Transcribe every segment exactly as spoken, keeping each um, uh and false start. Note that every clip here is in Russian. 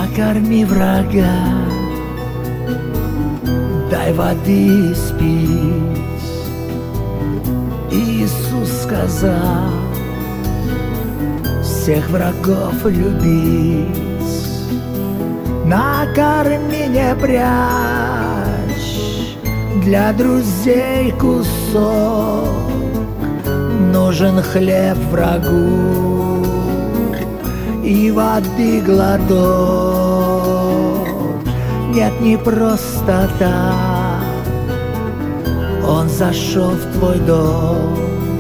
накорми врага, дай воды спить. Иисус сказал всех врагов любить. Накорми, не прячь для друзей кусок. Нужен хлеб врагу и воды глоток. Нет, не просто так он зашел в твой дом,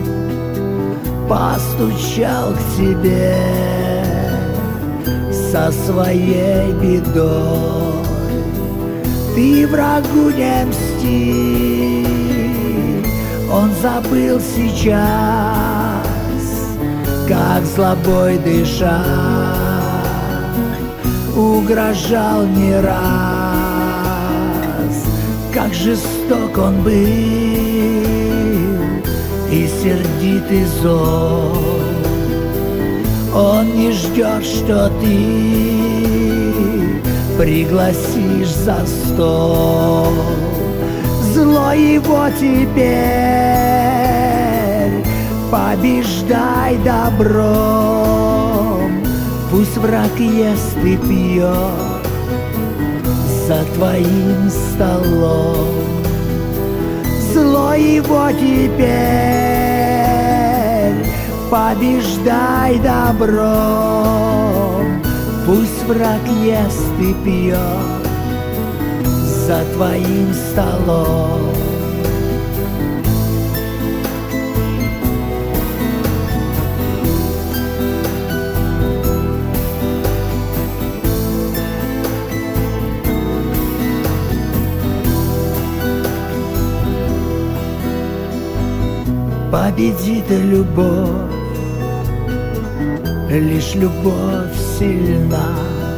постучал к тебе со своей бедой. Ты врагу не мсти, он забыл сейчас, как злобой дыша угрожал не раз, как жесток он был и сердит и зол. Он не ждет, что ты пригласишь за стол. Зло его теперь побеждай добром. Пусть враг ест и пьет за твоим столом. Зло его теперь побеждай добром. Пусть враг ест и пьет за твоим столом. Победит любовь, лишь любовь сильна.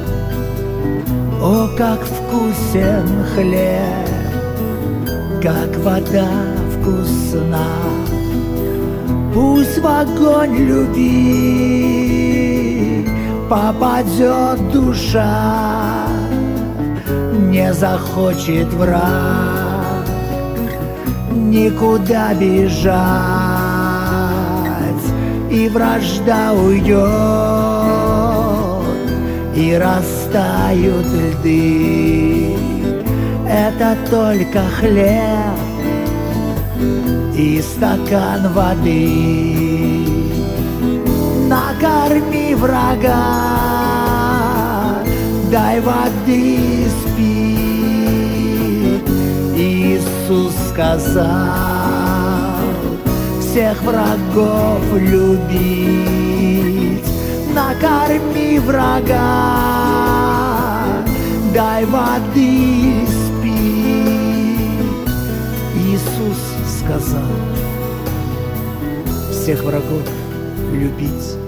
О, как вкусен хлеб, как вода вкусна. Пусть в огонь любви попадет душа, не захочет враг никуда бежать, и вражда уйдет, и растают льды. Это только хлеб и стакан воды. Накорми врага, дай воды спить. Иисус сказал всех врагов любить. Накорми врага, дай воды спить. Иисус сказал всех врагов любить.